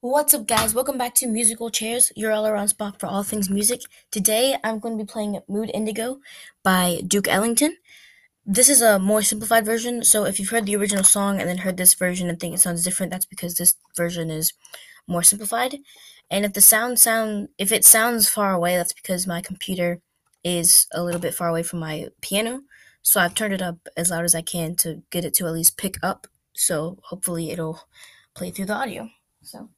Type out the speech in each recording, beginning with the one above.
What's up, guys? Welcome back to Musical Chairs, your all-around spot for all things music. Today, I'm going to be playing Mood Indigo by Duke Ellington. This is a more simplified version, so if you've heard the original song and then heard this version and think it sounds different, that's because this version is more simplified. And if it sounds far away, that's because my computer is a little bit far away from my piano. So I've turned it up as loud as I can to get it to at least pick up. So hopefully it'll play through the audio. So.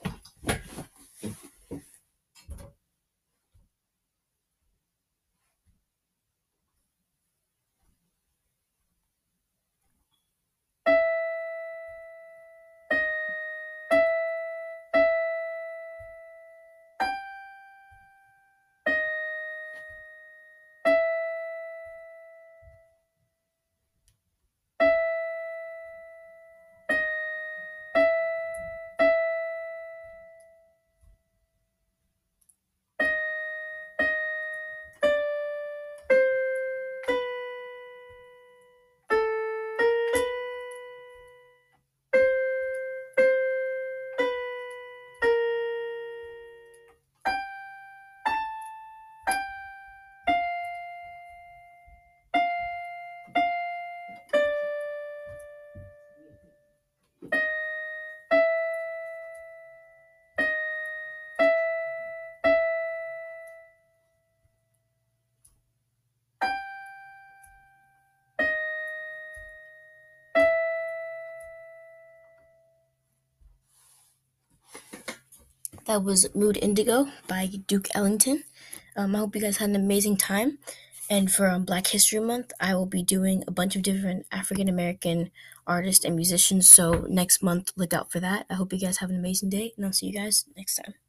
That was Mood Indigo by Duke Ellington. I hope you guys had an amazing time. And for Black History Month, I will be doing a bunch of different African American artists and musicians. So next month, look out for that. I hope you guys have an amazing day, and I'll see you guys next time.